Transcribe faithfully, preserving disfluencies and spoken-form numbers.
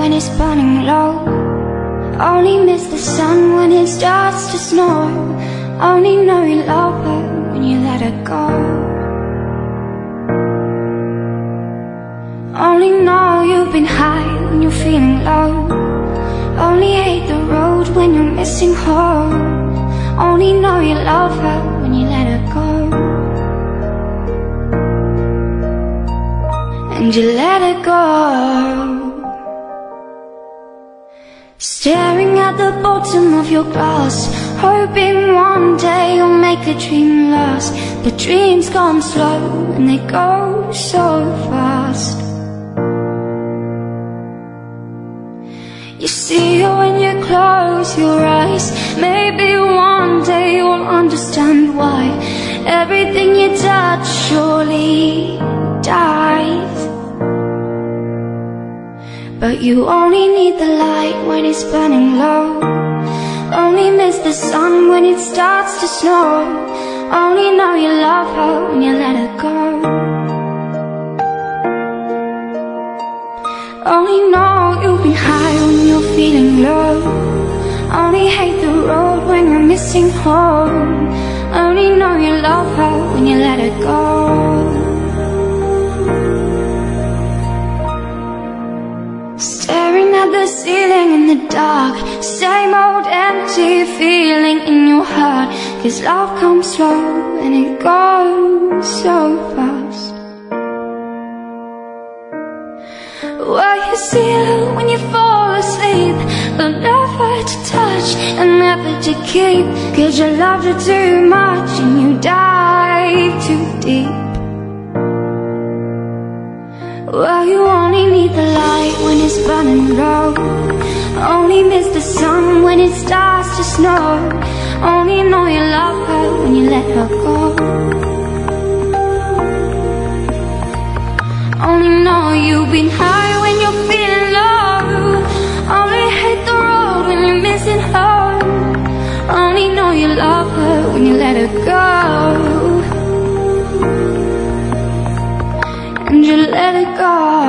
when it's burning low. Only miss the sun when it starts to snow. Only know you love her when you let her go. Only know you've been high when you're feeling low. Only hate the road when you're missing home. Only know you love her when you let her go. And you let her go. Staring at the bottom of your glass, hoping one day you'll make a dream last. But dreams come slow and they go so fast. You see her when you close your eyes. Maybe one day you'll understand why everything you touch surely dies. But you only need the light when it's burning low. Only miss the sun when it starts to snow. Only know you love her when you let her go. Only know you've been high when you're feeling low. Only hate the road when you're missing home. Only know you love her when you let her go. Staring at the ceiling in the dark, same old empty feeling in your heart. 'Cause love comes slow and it goes so fast. Well, you see her when you fall asleep, but never to touch and never to keep. 'Cause you loved her too much and you dive too deep. Well, you only need the light when it's burning low. Only miss the sun when it starts to snow. Only know you love her when you let her go. Only know you've been high when you're feeling low. Only hate the road when you're missing home. Only know you love her when you let her go. And you let it go.